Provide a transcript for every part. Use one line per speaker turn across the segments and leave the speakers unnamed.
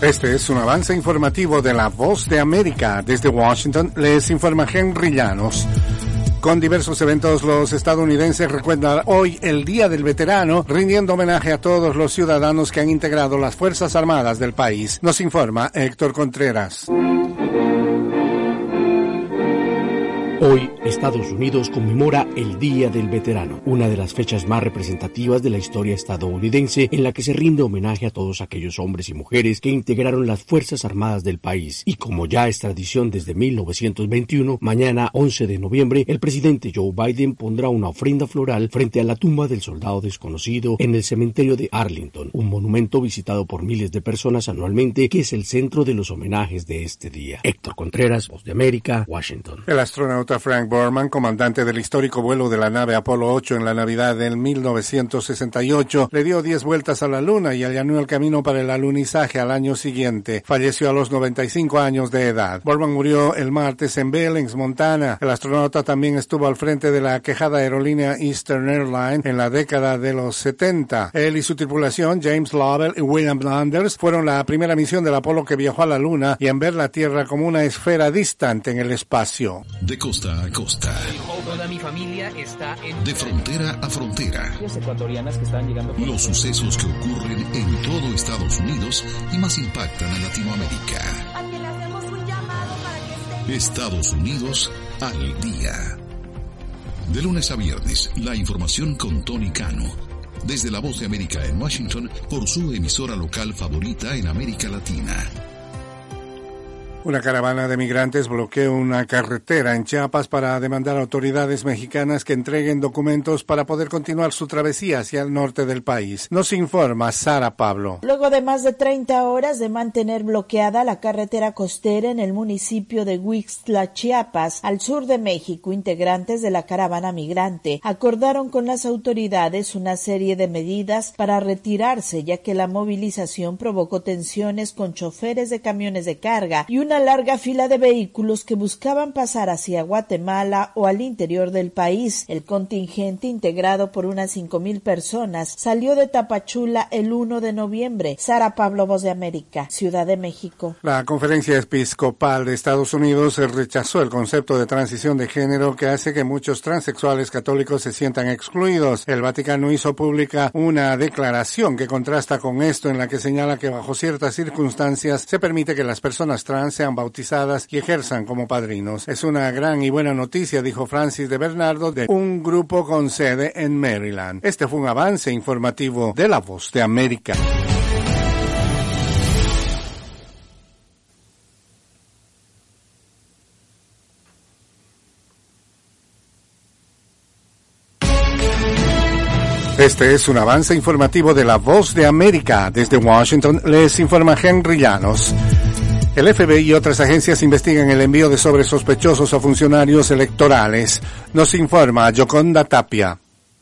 Este es un avance informativo de La Voz de América. Desde Washington les informa Henry Llanos. Con diversos eventos, los estadounidenses recuerdan hoy el Día del Veterano, rindiendo homenaje a todos los ciudadanos que han integrado las Fuerzas Armadas del país. Nos informa Héctor Contreras.
Hoy, Estados Unidos conmemora el Día del Veterano, una de las fechas más representativas de la historia estadounidense en la que se rinde homenaje a todos aquellos hombres y mujeres que integraron las Fuerzas Armadas del país. Y como ya es tradición desde 1921, mañana 11 de noviembre, el presidente Joe Biden pondrá una ofrenda floral frente a la tumba del soldado desconocido en el cementerio de Arlington, un monumento visitado por miles de personas anualmente que es el centro de los homenajes de este día. Héctor Contreras, Voz de América, Washington.
El astronauta Frank Borman, comandante del histórico vuelo de la nave Apolo 8 en la Navidad del 1968, le dio 10 vueltas a la Luna y allanó el camino para el alunizaje al año siguiente. Falleció a los 95 años de edad. Borman murió el martes en Billings, Montana. El astronauta también estuvo al frente de la aquejada aerolínea Eastern Airlines en la década de los 70. Él y su tripulación, James Lovell y William Landers, fueron la primera misión del Apolo que viajó a la Luna y en ver la Tierra como una esfera distante en el espacio.
De costa a costa.
Toda mi familia está
de frontera a frontera.
Ecuatorianas que están llegando.
Los sucesos que ocurren en todo Estados Unidos y más impactan a Latinoamérica.
A que le hacemos un llamado para que esté.
Estados Unidos al día. De lunes a viernes, la información con Tony Cano. Desde La Voz de América en Washington, por su emisora local favorita en América Latina.
Una caravana de migrantes bloqueó una carretera en Chiapas para demandar a autoridades mexicanas que entreguen documentos para poder continuar su travesía hacia el norte del país. Nos informa Sara Pablo.
Luego de más de 30 horas de mantener bloqueada la carretera costera en el municipio de Huixtla, Chiapas, al sur de México, integrantes de la caravana migrante acordaron con las autoridades una serie de medidas para retirarse, ya que la movilización provocó tensiones con choferes de camiones de carga y una larga fila de vehículos que buscaban pasar hacia Guatemala o al interior del país. El contingente, integrado por unas 5,000 personas, salió de Tapachula el 1 de noviembre. Sara Pablo, Voz de América, Ciudad de México.
La Conferencia Episcopal de Estados Unidos rechazó el concepto de transición de género que hace que muchos transexuales católicos se sientan excluidos. El Vaticano hizo pública una declaración que contrasta con esto, en la que señala que bajo ciertas circunstancias se permite que las personas trans sean bautizadas y ejerzan como padrinos. Es una gran y buena noticia, dijo Francis de Bernardo, de un grupo con sede en Maryland. Este fue un avance informativo de La Voz de América. Este es un avance informativo de La Voz de América. Desde Washington les informa Henry Llanos. El FBI y otras agencias investigan el envío de sobres sospechosos a funcionarios electorales. Nos informa Yoconda Tapia.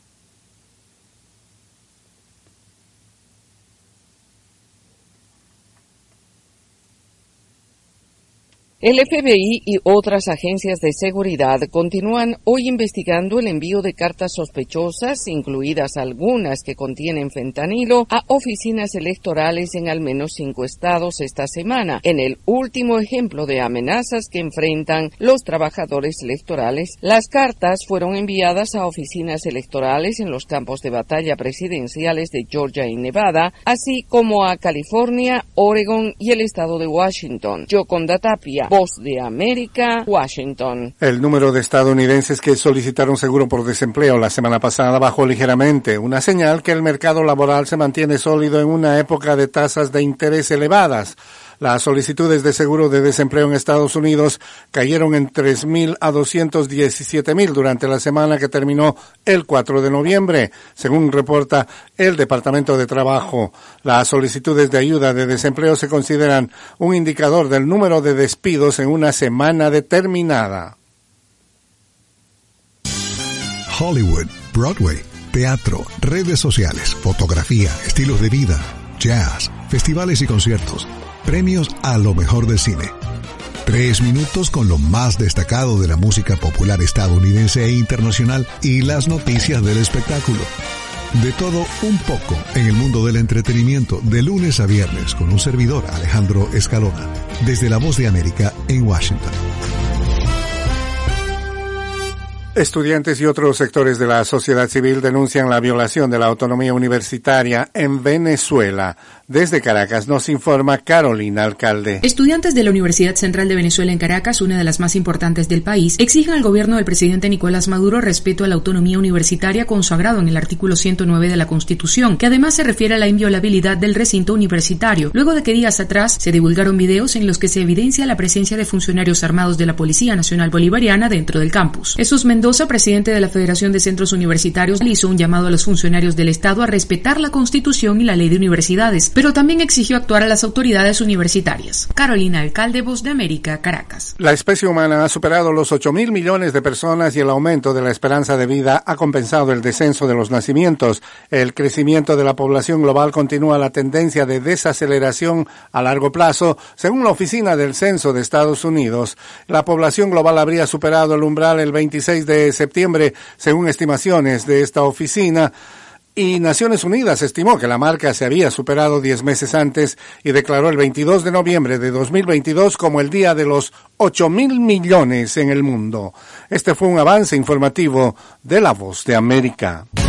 El FBI y otras agencias de seguridad continúan hoy investigando el envío de cartas sospechosas, incluidas algunas que contienen fentanilo, a oficinas electorales en al menos 5 estados esta semana, en el último ejemplo de amenazas que enfrentan los trabajadores electorales. Las cartas fueron enviadas a oficinas electorales en los campos de batalla presidenciales de Georgia y Nevada, así como a California, Oregon y el estado de Washington. Yoconda Tapia, Voz de América, Washington.
El número de estadounidenses que solicitaron seguro por desempleo la semana pasada bajó ligeramente, una señal que el mercado laboral se mantiene sólido en una época de tasas de interés elevadas. Las solicitudes de seguro de desempleo en Estados Unidos cayeron en 3,000 a 217,000 durante la semana que terminó el 4 de noviembre, según reporta el Departamento de Trabajo. Las solicitudes de ayuda de desempleo se consideran un indicador del número de despidos en una semana determinada.
Hollywood, Broadway, teatro, redes sociales, fotografía, estilos de vida, jazz, festivales y conciertos. Premios a lo mejor del cine. 3 minutos con lo más destacado de la música popular estadounidense e internacional y las noticias del espectáculo. De todo un poco en el mundo del entretenimiento, de lunes a viernes, con un servidor, Alejandro Escalona, desde La Voz de América en Washington.
Estudiantes y otros sectores de la sociedad civil denuncian la violación de la autonomía universitaria en Venezuela. Desde Caracas nos informa Carolina Alcalde.
Estudiantes de la Universidad Central de Venezuela en Caracas, una de las más importantes del país, exigen al gobierno del presidente Nicolás Maduro respeto a la autonomía universitaria consagrado en el artículo 109 de la Constitución, que además se refiere a la inviolabilidad del recinto universitario, luego de que días atrás se divulgaron videos en los que se evidencia la presencia de funcionarios armados de la Policía Nacional Bolivariana dentro del campus. Jesús Mendoza, presidente de la Federación de Centros Universitarios, hizo un llamado a los funcionarios del Estado a respetar la Constitución y la Ley de Universidades, pero también exigió actuar a las autoridades universitarias. Carolina Alcalde, Voz de América, Caracas.
La especie humana ha superado los 8.000 millones de personas y el aumento de la esperanza de vida ha compensado el descenso de los nacimientos. El crecimiento de la población global continúa la tendencia de desaceleración a largo plazo. Según la Oficina del Censo de Estados Unidos, la población global habría superado el umbral el 26 de septiembre, según estimaciones de esta oficina. Y Naciones Unidas estimó que la marca se había superado 10 meses antes y declaró el 22 de noviembre de 2022 como el día de los 8.000 millones en el mundo. Este fue un avance informativo de La Voz de América.